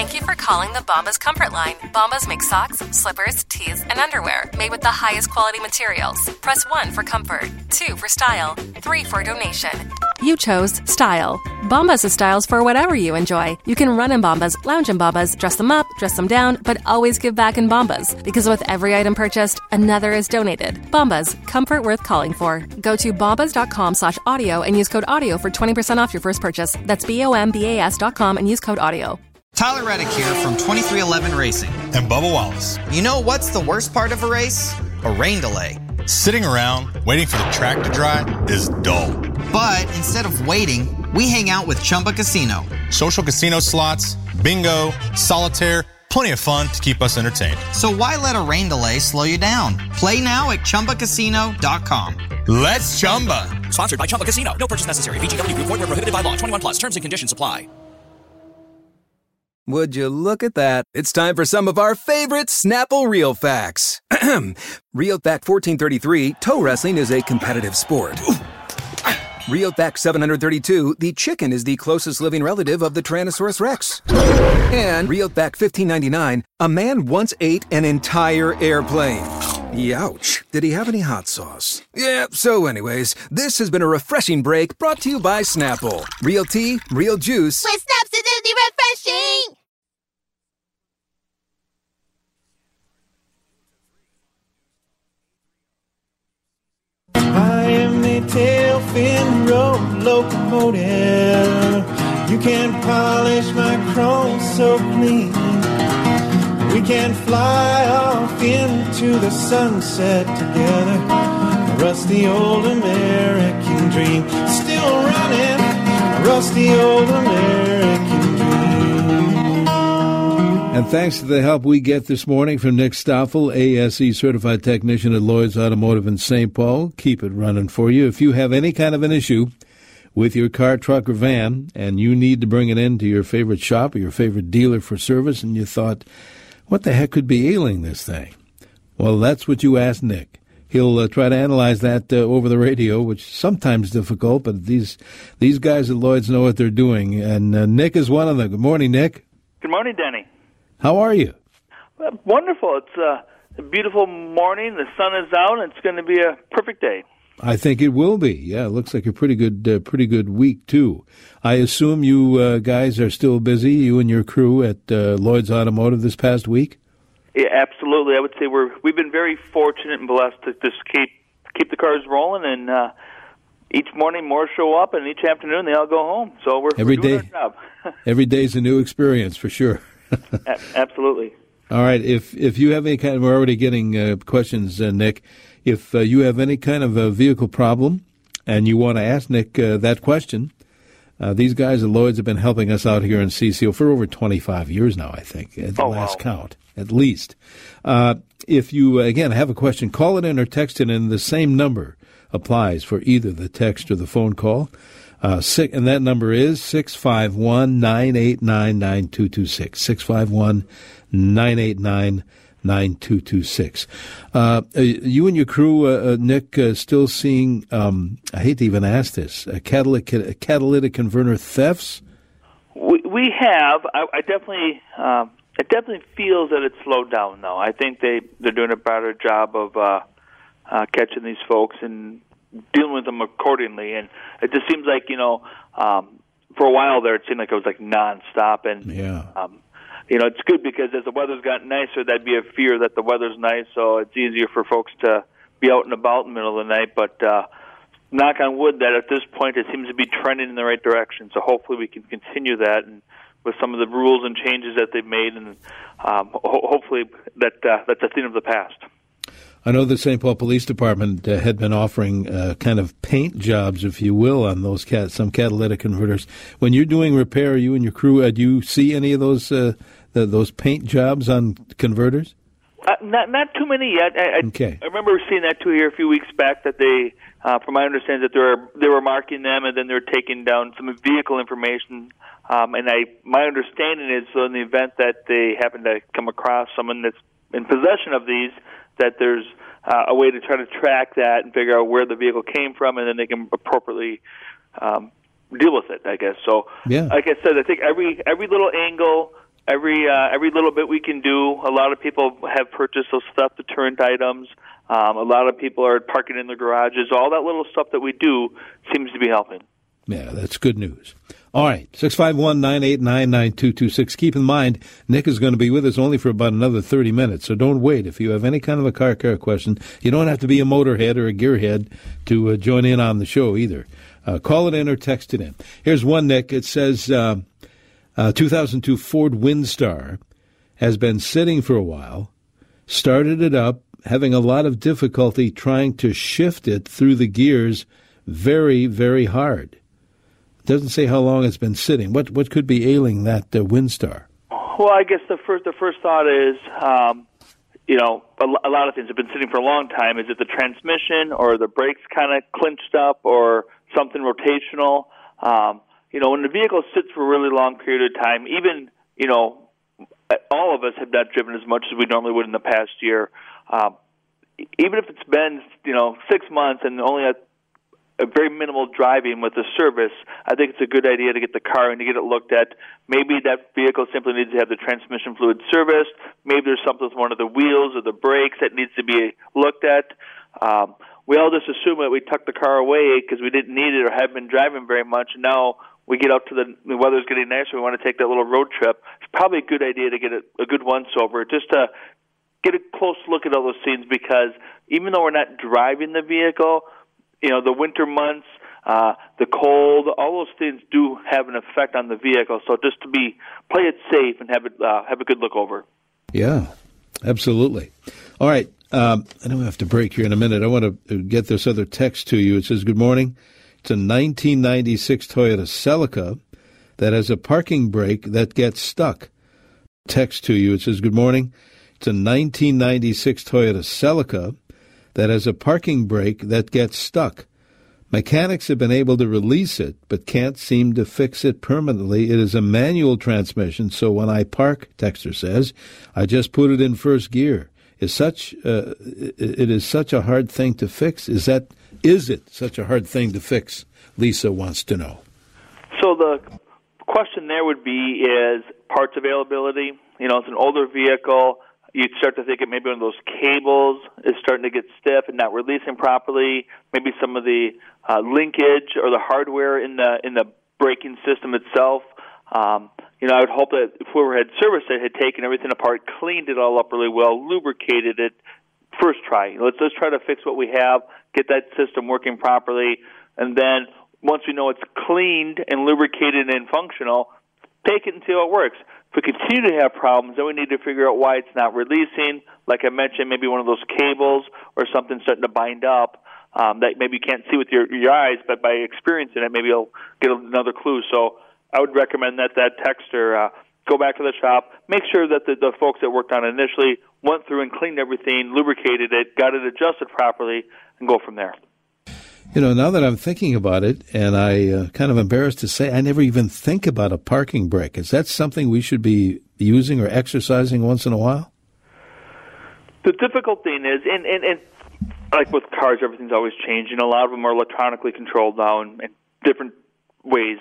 Thank you for calling the Bombas Comfort Line. Bombas make socks, slippers, tees, and underwear made with the highest quality materials. Press 1 for comfort, 2 for style, 3 for donation. You chose style. Bombas has styles for whatever you enjoy. You can run in Bombas, lounge in Bombas, dress them up, dress them down, but always give back in Bombas. Because with every item purchased, another is donated. Bombas, comfort worth calling for. Go to bombas.com/audio and use code AUDIO for 20% off your first purchase. That's BOMBAS.com and use code AUDIO. Tyler Reddick here from 2311 Racing. And Bubba Wallace. You know what's the worst part of a race? A rain delay. Sitting around waiting for the track to dry is dull. But instead of waiting, we hang out with Chumba Casino. Social casino slots, bingo, solitaire, plenty of fun to keep us entertained. So why let a rain delay slow you down? Play now at ChumbaCasino.com. Let's Chumba. Sponsored by Chumba Casino. No purchase necessary. VGW Group. Void where prohibited by law. 21 plus. Terms and conditions apply. Would you look at that? It's time for some of our favorite Snapple Real Facts. Real Fact 1433, toe wrestling is a competitive sport. Real Fact 732, the chicken is the closest living relative of the Tyrannosaurus Rex. And Real Fact 1599, a man once ate an entire airplane. Youch. Did he have any hot sauce? Yeah, so anyways, this has been a refreshing break brought to you by Snapple. Real tea, real juice. With Snaps Acidity Refreshing! I am a tail fin road locomotive. You can polish my chrome so clean. We can fly off into the sunset together. A rusty old American dream. Still running. A rusty old American dream. And thanks to the help we get this morning from Nick Stoffel, ASE Certified Technician at Lloyd's Automotive in St. Paul. Keep it running for you. If you have any kind of an issue with your car, truck, or van, and you need to bring it into your favorite shop or your favorite dealer for service, and you thought, what the heck could be ailing this thing? Well, that's what you asked Nick. He'll try to analyze that over the radio, which is sometimes difficult, but these guys at Lloyd's know what they're doing, and Nick is one of them. Good morning, Nick. Good morning, Denny. How are you? Wonderful. It's a beautiful morning. The sun is out, and it's going to be a perfect day. I think it will be. Yeah, it looks like a pretty good week, too. I assume you guys are still busy, you and your crew at Lloyd's Automotive this past week? Yeah, absolutely. I would say we've been very fortunate and blessed to just keep the cars rolling, and each morning more show up, and each afternoon they all go home. So we're doing our job. Every day's a new experience, for sure. Absolutely. All right. If you have any kind, we're already getting questions, Nick. If you have any kind of a vehicle problem and you want to ask Nick that question, these guys at Lloyd's have been helping us out here in CCO for over 25 years now, I think, at the last count, at least. If you, again, have a question, call it in or text it in. The same number applies for either the text or the phone call. And that number is 651-989-9226, 651-989-9226. You and your crew, Nick, still seeing, I hate to even ask this, catalytic converter thefts? We have. I definitely, it definitely feels that it's slowed down, though. I think they're doing a better job of catching these folks and dealing with them accordingly. And it just seems like, for a while there, it seemed like it was like nonstop. And, it's good because as the weather's gotten nicer, that'd be a fear that the weather's nice, so it's easier for folks to be out and about in the middle of the night. But knock on wood that at this point it seems to be trending in the right direction. So hopefully we can continue that and with some of the rules and changes that they've made, and hopefully that's a thing of the past. I know the St. Paul Police Department had been offering kind of paint jobs, if you will, on those some catalytic converters. When you're doing repair, you and your crew, do you see any of those paint jobs on converters? Not too many yet. Okay. I remember seeing that too here a few weeks back. That they, from my understanding, that they were marking them and then they were taking down some vehicle information. And my understanding is, so in the event that they happen to come across someone that's in possession of these, that there's a way to try to track that and figure out where the vehicle came from, and then they can appropriately deal with it, I guess. So, like I said, I think every little angle every little bit we can do. A lot of people have purchased those stuff deterrent items. A lot of people are parking in their garages. All that little stuff that we do seems to be helping. Yeah, that's good news. All right, 651-989-9226. Keep in mind, Nick is going to be with us only for about another 30 minutes, so don't wait. If you have any kind of a car care question, you don't have to be a motorhead or a gearhead to join in on the show either. Call it in or text it in. Here's one, Nick. It says 2002 Ford Windstar has been sitting for a while, started it up, having a lot of difficulty trying to shift it through the gears very, very hard. Doesn't say how long it's been sitting. What could be ailing that Windstar? Well, I guess the first thought is, a lot of things have been sitting for a long time. Is it the transmission or the brakes kind of clinched up or something rotational? When the vehicle sits for a really long period of time, even, all of us have not driven as much as we normally would in the past year. Even if it's been, 6 months and only a very minimal driving with the service, I think it's a good idea to get the car and to get it looked at. Maybe that vehicle simply needs to have the transmission fluid serviced. Maybe there's something with one of the wheels or the brakes that needs to be looked at. We all just assume that we tucked the car away because we didn't need it or haven't been driving very much. Now we get out to the weather's getting nicer. We want to take that little road trip. It's probably a good idea to get a good once-over just to get a close look at all those things, because even though we're not driving the vehicle, the winter months, the cold, all those things do have an effect on the vehicle. So just to play it safe and have a good look over. Yeah, absolutely. All right. I know we have to break here in a minute. I want to get this other text to you. It says, good morning. It's a 1996 Toyota Celica that has a parking brake that gets stuck. Text to you. It says, good morning. It's a 1996 Toyota Celica that has a parking brake that gets stuck. Mechanics have been able to release it, but can't seem to fix it permanently. It is a manual transmission, so when I park, Texter says, I just put it in first gear. It is such a hard thing to fix. Is it such a hard thing to fix? Lisa wants to know. So the question there would be, is parts availability. It's an older vehicle. You'd start to think it maybe one of those cables is starting to get stiff and not releasing properly. Maybe some of the linkage or the hardware in the braking system itself. I would hope that if whoever had serviced it had taken everything apart, cleaned it all up really well, lubricated it. First try. Let's try to fix what we have, get that system working properly, and then once we know it's cleaned and lubricated and functional, take it and see how it works. If we continue to have problems, then we need to figure out why it's not releasing. Like I mentioned, maybe one of those cables or something starting to bind up that maybe you can't see with your eyes, but by experiencing it, maybe you'll get another clue. So I would recommend that texter go back to the shop, make sure that the folks that worked on it initially went through and cleaned everything, lubricated it, got it adjusted properly, and go from there. Now that I'm thinking about it, and I kind of embarrassed to say, I never even think about a parking brake. Is that something we should be using or exercising once in a while? The difficult thing is, and like with cars, everything's always changing. A lot of them are electronically controlled now in different ways.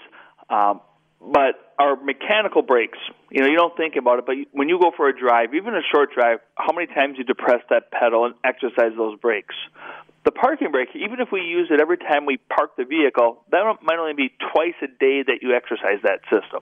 But our mechanical brakes, you don't think about it, but when you go for a drive, even a short drive, how many times you depress that pedal and exercise those brakes? The parking brake, even if we use it every time we park the vehicle, that might only be twice a day that you exercise that system.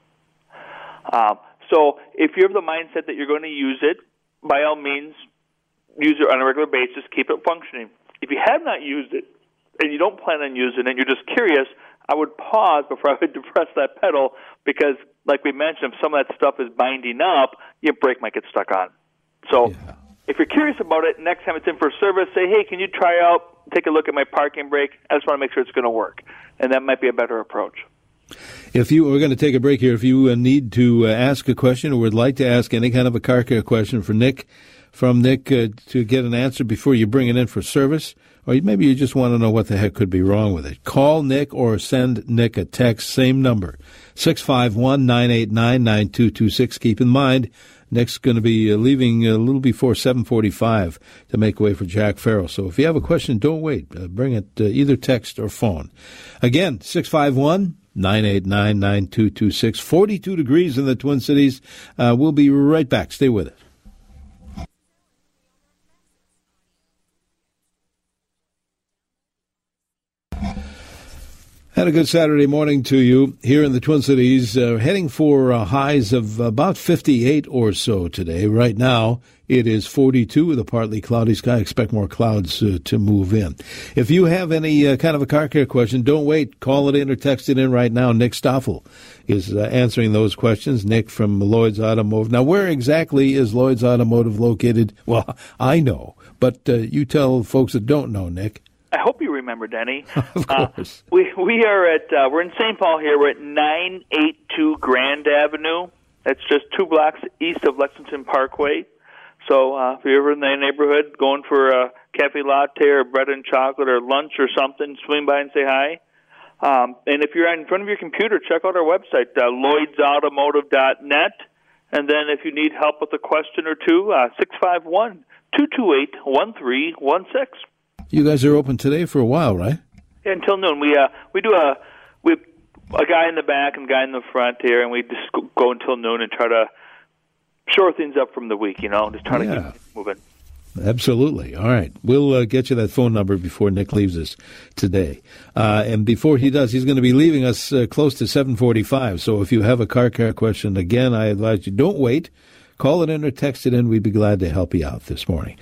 So if you have the mindset that you're going to use it, by all means, use it on a regular basis, keep it functioning. If you have not used it and you don't plan on using it, you're just curious, I would pause before I would depress that pedal because, like we mentioned, if some of that stuff is binding up, your brake might get stuck on. So if you're curious about it, next time it's in for service, say, hey, can you try out, take a look at my parking brake? I just want to make sure it's going to work. And that might be a better approach. We're going to take a break here. If you need to ask a question or would like to ask any kind of a car care question for Nick, to get an answer before you bring it in for service, or maybe you just want to know what the heck could be wrong with it, call Nick or send Nick a text, same number, 651-989-9226. Keep in mind, Nick's going to be leaving a little before 7:45 to make way for Jack Farrell. So if you have a question, don't wait. Bring it either text or phone. Again, 651 989-9226. 42 degrees in the Twin Cities. We'll be right back. Stay with us. And a good Saturday morning to you here in the Twin Cities, heading for highs of about 58 or so today. Right now, it is 42 with a partly cloudy sky. Expect more clouds to move in. If you have any kind of a car care question, don't wait. Call it in or text it in right now. Nick Stoffel is answering those questions. Nick from Lloyd's Automotive. Now, where exactly is Lloyd's Automotive located? Well, I know, but you tell folks that don't know, Nick. I hope you remember, Denny. Of course. We are at we're in St. Paul here. We're at 982 Grand Avenue. That's just 2 blocks east of Lexington Parkway. So if you're ever in the neighborhood going for a cafe latte or bread and chocolate or lunch or something, swing by and say hi. And if you're in front of your computer, check out our website, lloydsautomotive.net. And then if you need help with a question or two, 651-228-1316. You guys are open today for a while, right? Yeah, until noon. We do a guy in the back and a guy in the front here, and we just go until noon and try to shore things up from the week. Just try to keep things moving. Absolutely. All right, we'll get you that phone number before Nick leaves us today. And before he does, he's going to be leaving us close to 7:45. So if you have a car care question, again, I advise you don't wait. Call it in or text it in. We'd be glad to help you out this morning.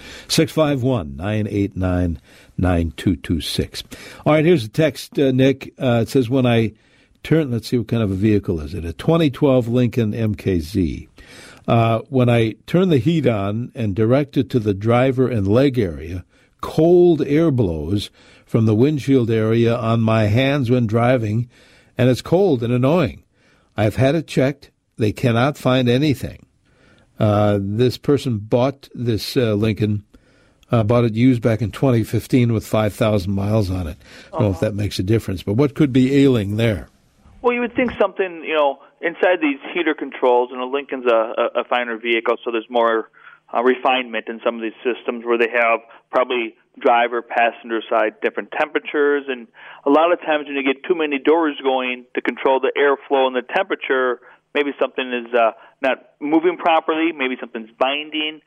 651-989-9226. All right, here's a text, Nick. It says, when I turn, let's see what kind of a vehicle is it, a 2012 Lincoln MKZ. When I turn the heat on and direct it to the driver and leg area, cold air blows from the windshield area on my hands when driving, and it's cold and annoying. I've had it checked. They cannot find anything. This person bought this Lincoln, bought it used back in 2015 with 5,000 miles on it. I don't know if that makes a difference, but what could be ailing there? Well, you would think something, inside these heater controls, and a Lincoln's a finer vehicle, so there's more refinement in some of these systems where they have probably driver, passenger side different temperatures, and a lot of times when you get too many doors going to control the airflow and the temperature, maybe something is not moving properly. Maybe something's binding.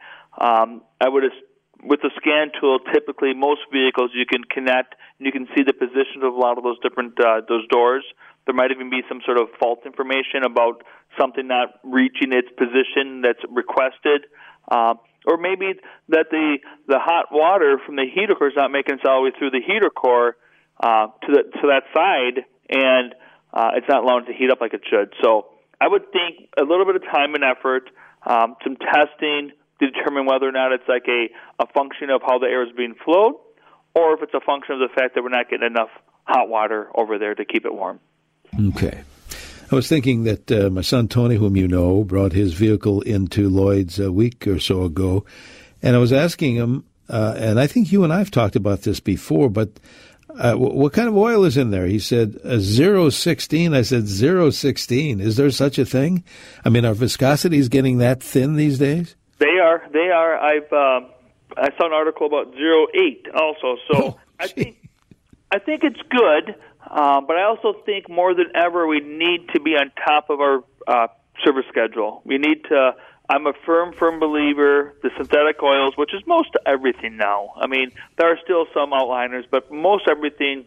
With the scan tool, typically most vehicles you can connect and you can see the position of a lot of those different those doors. There might even be some sort of fault information about something not reaching its position that's requested, or maybe that the hot water from the heater core is not making its all the way through the heater core to that side, and it's not allowing it to heat up like it should. So I would think a little bit of time and effort, some testing to determine whether or not it's like a function of how the air is being flowed, or if it's a function of the fact that we're not getting enough hot water over there to keep it warm. Okay. I was thinking that my son Tony, whom you know, brought his vehicle into Lloyd's a week or so ago, and I was asking him, and I think you and I have talked about this before, but what kind of oil is in there? He said 0.16. I said 0.16. Is there such a thing? I mean, are viscosities getting that thin these days? They are. I saw an article about 0.8 also. So I think it's good, but I also think more than ever we need to be on top of our service schedule. We need to. I'm a firm believer the synthetic oils, which is most everything now. I mean, there are still some outliers, but most everything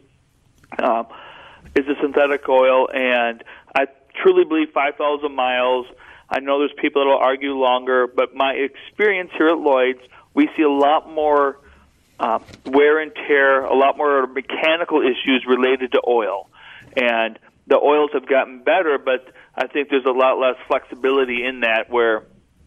is a synthetic oil, and I truly believe 5,000 miles. I know there's people that will argue longer, but my experience here at Lloyd's, we see a lot more wear and tear, a lot more mechanical issues related to oil. And the oils have gotten better, but I think there's a lot less flexibility in that where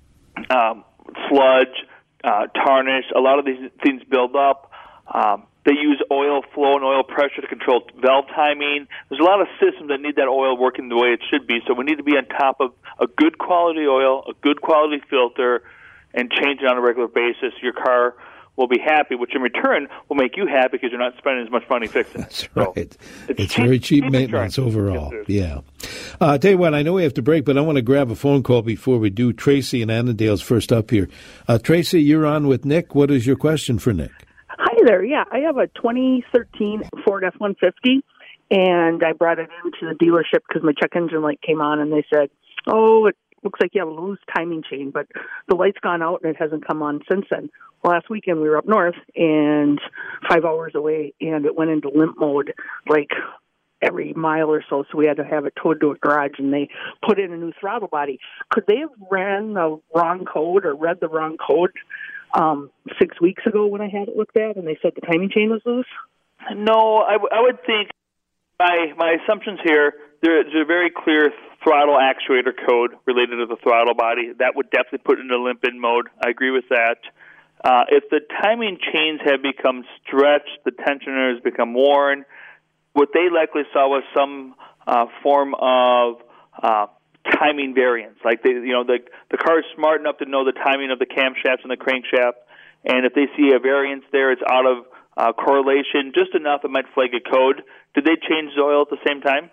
sludge, tarnish, a lot of these things build up. They use oil flow and oil pressure to control valve timing. There's a lot of systems that need that oil working the way it should be, so we need to be on top of a good quality oil, a good quality filter, and change it on a regular basis. Your car will be happy, which in return will make you happy because you're not spending as much money fixing it. That's right. So it's very cheap maintenance overall. Yeah. Tell you what, I know we have to break, but I want to grab a phone call before we do. Tracy and Annandale's first up here. Tracy, you're on with Nick. What is your question for Nick? Hi there. Yeah, I have a 2013 Ford F-150, And I brought it into the dealership because my check engine light came on, and they said, "Oh, it looks like you have a loose timing chain, but the light's gone out and it hasn't come on since then." Well, last weekend we were up north and 5 hours away, and it went into limp mode like every mile or so, so we had to have it towed to a garage, and they put in a new throttle body. Could they have ran the wrong code or read the wrong code 6 weeks ago when I had it looked at, and they said the timing chain was loose? No, I would think my assumptions here, there's a very clear throttle actuator code related to the throttle body. That would definitely put it into limp-in mode. I agree with that. If the timing chains have become stretched, the tensioner has become worn, what they likely saw was some form of timing variance. Like the car is smart enough to know the timing of the camshafts and the crankshaft, and if they see a variance there, it's out of correlation, just enough it might flag a code. Did they change the oil at the same time?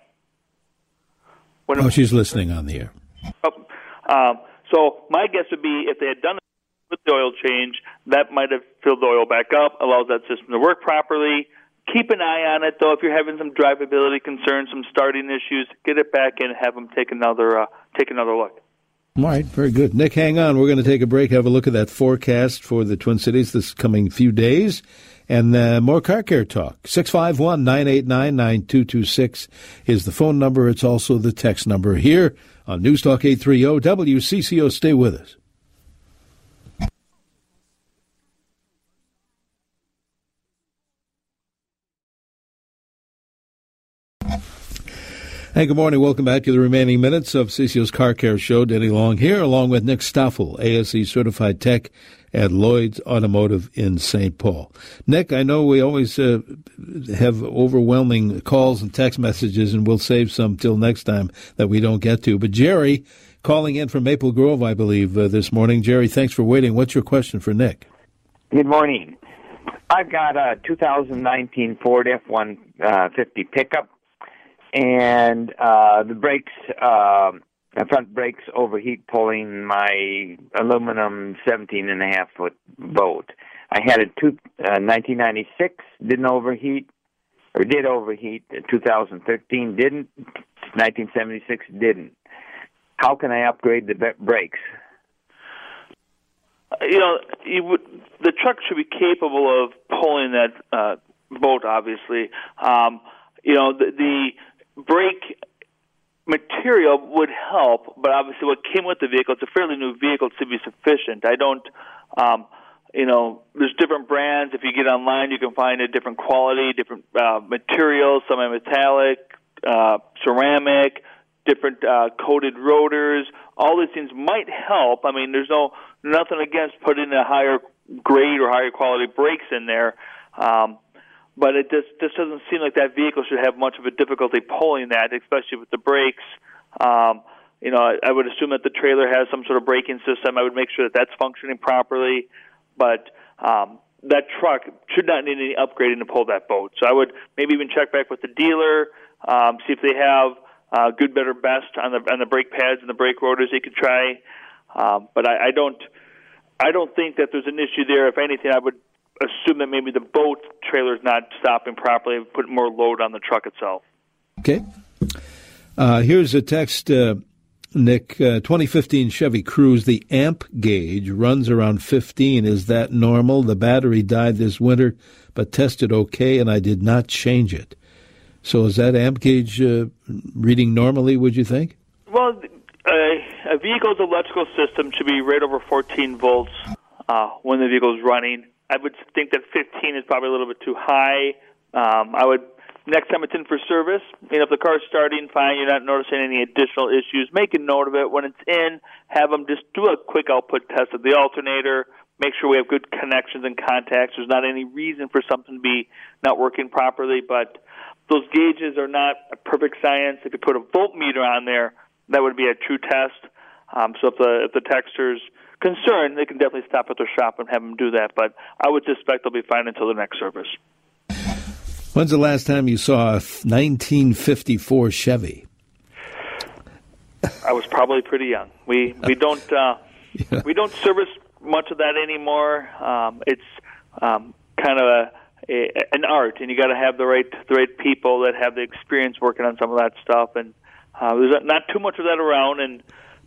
She's listening on the air. So my guess would be if they had done it with the oil change, that might have filled the oil back up, allows that system to work properly. Keep an eye on it, though. If you're having some drivability concerns, some starting issues, get it back in and have them take another look. All right, very good. Nick, hang on. We're going to take a break, have a look at that forecast for the Twin Cities this coming few days, and more car care talk. 651-989-9226 is the phone number. It's also the text number here on News Talk 830 WCCO. Stay with us. Hey, good morning. Welcome back to the remaining minutes of CCO's Car Care Show. Denny Long here, along with Nick Stoffel, ASE Certified Tech at Lloyd's Automotive in St. Paul. Nick, I know we always have overwhelming calls and text messages, and we'll save some till next time that we don't get to. But Jerry, calling in from Maple Grove, I believe, this morning. Jerry, thanks for waiting. What's your question for Nick? Good morning. I've got a 2019 Ford F-150 pickup. And the brakes, the front brakes overheat pulling my aluminum 17.5-foot boat. I had a 1996, didn't overheat, or did overheat. 2013 didn't. 1976 didn't. How can I upgrade the brakes? The truck should be capable of pulling that boat, obviously. The brake material would help, but obviously what came with the vehicle, it's a fairly new vehicle, to be sufficient. I don't, there's different brands. If you get online, you can find a different quality, different materials, some are metallic, ceramic, different coated rotors. All these things might help. I mean, there's nothing against putting a higher grade or higher quality brakes in there. But it just doesn't seem like that vehicle should have much of a difficulty pulling that, especially with the brakes. I would assume that the trailer has some sort of braking system. I would make sure that that's functioning properly. But that truck should not need any upgrading to pull that boat. So I would maybe even check back with the dealer, see if they have good, better, best on the brake pads and the brake rotors they could try. But I don't think that there's an issue there. If anything, I would assume that maybe the boat trailer is not stopping properly and put more load on the truck itself. Okay. Here's a text, Nick. 2015 Chevy Cruze, the amp gauge runs around 15. Is that normal? The battery died this winter, but tested okay, and I did not change it. So is that amp gauge reading normally, would you think? Well, a vehicle's electrical system should be right over 14 volts when the vehicle is running. I would think that 15 is probably a little bit too high. Next time it's in for service, if the car's starting fine, you're not noticing any additional issues, make a note of it. When it's in, have them just do a quick output test of the alternator, make sure we have good connections and contacts. There's not any reason for something to be not working properly, but those gauges are not a perfect science. If you put a voltmeter on there, that would be a true test. So if the texter's concerned, they can definitely stop at their shop and have them do that. But I would suspect they'll be fine until the next service. When's the last time you saw a 1954 Chevy? I was probably pretty young. We don't we don't service much of that anymore. It's kind of an art, and you got to have the right people that have the experience working on some of that stuff. And there's not too much of that around, and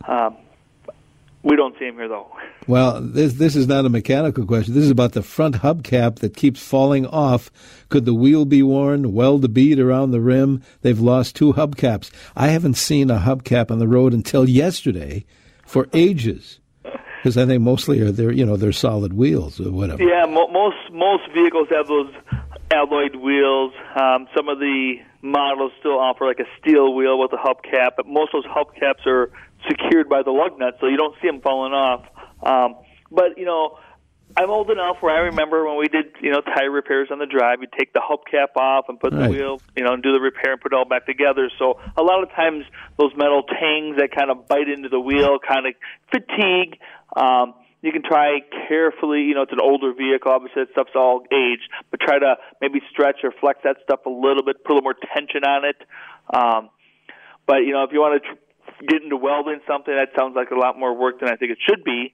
we don't see them here though. Well, this is not a mechanical question. This is about the front hubcap that keeps falling off. Could the wheel be worn? Weld the bead around the rim? They've lost 2 hubcaps. I haven't seen a hubcap on the road until yesterday for ages. Because I think mostly they're solid wheels or whatever. Yeah, most vehicles have those alloyed wheels. Some of the models still offer like a steel wheel with a hubcap, but most of those hubcaps are secured by the lug nuts, so you don't see them falling off. But I'm old enough where I remember when we did tire repairs on the drive, you take the hubcap off and put the wheel, and do the repair and put it all back together. So a lot of times those metal tangs that kind of bite into the wheel kind of fatigue. You can try carefully, it's an older vehicle, obviously that stuff's all aged, but try to maybe stretch or flex that stuff a little bit, put a little more tension on it. But, if you want to get into welding something, that sounds like a lot more work than I think it should be.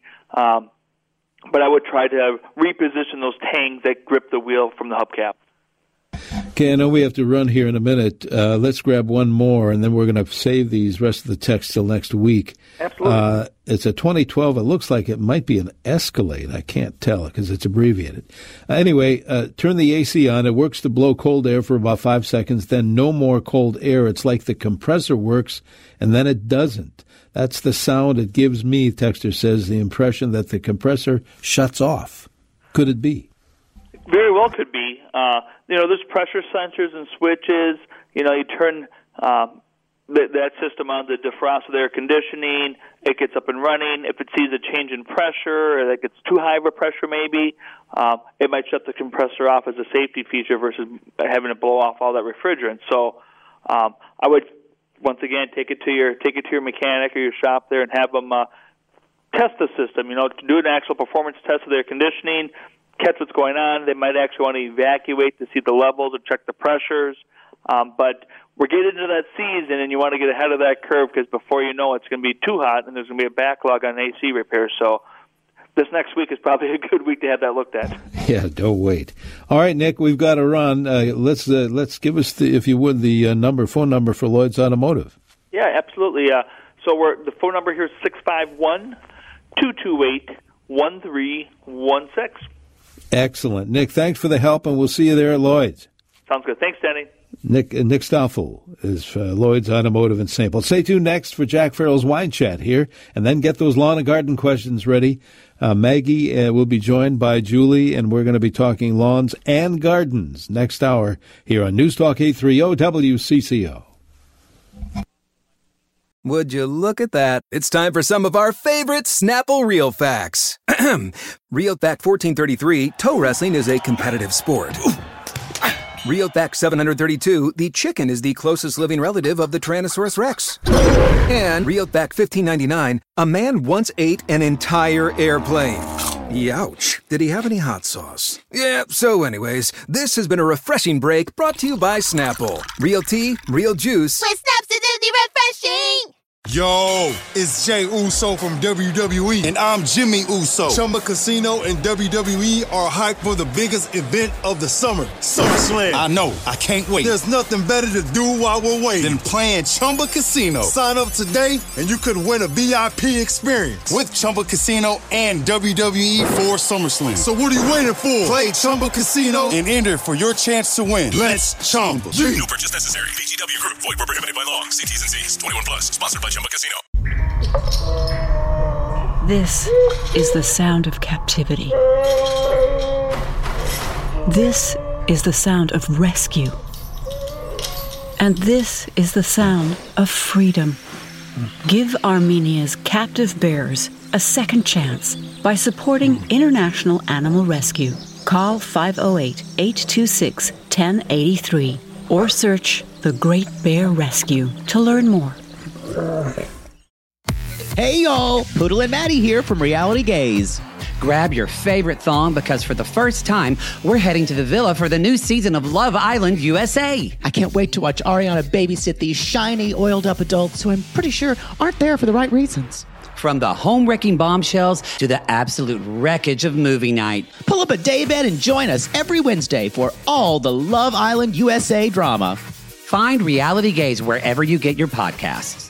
But I would try to reposition those tangs that grip the wheel from the hubcap. Okay, I know we have to run here in a minute. Let's grab one more, and then we're going to save these rest of the text till next week. Absolutely. It's a 2012. It looks like it might be an Escalade. I can't tell because it's abbreviated. Anyway, turn the AC on. It works to blow cold air for about 5 seconds, then no more cold air. It's like the compressor works, and then it doesn't. That's the sound it gives me, Texter says, the impression that the compressor shuts off. Could it be? Very well could be. There's pressure sensors and switches. You turn that system on to defrost with air conditioning. It gets up and running. If it sees a change in pressure or that gets too high of a pressure maybe, it might shut the compressor off as a safety feature versus having to blow off all that refrigerant. So I would, once again, take it to your mechanic or your shop there and have them test the system. Do an actual performance test of the air conditioning, catch what's going on. They might actually want to evacuate to see the levels or check the pressures. But we're getting into that season, and you want to get ahead of that curve because before you know it's going to be too hot, and there's going to be a backlog on AC repairs. So this next week is probably a good week to have that looked at. Yeah, don't wait. All right, Nick, we've got to run. Let's give us, if you would, the phone number for Lloyd's Automotive. Yeah, absolutely. So the phone number here is 651-228-1316. Excellent. Nick, thanks for the help, and we'll see you there at Lloyd's. Sounds good. Thanks, Danny. Nick Stoffel is Lloyd's Automotive in St. Paul. Stay tuned next for Jack Farrell's Wine Chat here, and then get those lawn and garden questions ready. Maggie will be joined by Julie, and we're going to be talking lawns and gardens next hour here on News Talk 830 WCCO. Would you look at that? It's time for some of our favorite Snapple Real Facts. Real Fact 1433, toe wrestling is a competitive sport. Real Fact 732, the chicken is the closest living relative of the Tyrannosaurus Rex. And Real Fact 1599, a man once ate an entire airplane. Youch. Did he have any hot sauce? Yeah, so anyways, this has been a refreshing break brought to you by Snapple. Real tea, real juice. With Snap's refreshing! Yo, it's Jay Uso from WWE, and I'm Jimmy Uso. Chumba Casino and WWE are hyped for the biggest event of the summer, SummerSlam. I know, I can't wait. There's nothing better to do while we're waiting than playing Chumba Casino. Sign up today, and you could win a VIP experience with Chumba Casino and WWE for SummerSlam. So what are you waiting for? Play Chumba Casino and enter for your chance to win. Let's Chumba. No purchase necessary. VGW Group. Void where prohibited by law. See T's and C's. 21 plus. Sponsored by Chumba Casino. This is the sound of captivity. This is the sound of rescue. And this is the sound of freedom. Give Armenia's captive bears a second chance by supporting International Animal Rescue. Call 508-826-1083 or search The Great Bear Rescue to learn more. Hey y'all, Poodle and Maddie here from Reality Gaze. Grab your favorite thong because for the first time, we're heading to the villa for the new season of Love Island USA. I can't wait to watch Ariana babysit these shiny, oiled-up adults who I'm pretty sure aren't there for the right reasons. From the home-wrecking bombshells to the absolute wreckage of movie night. Pull up a daybed and join us every Wednesday for all the Love Island USA drama. Find Reality Gaze wherever you get your podcasts.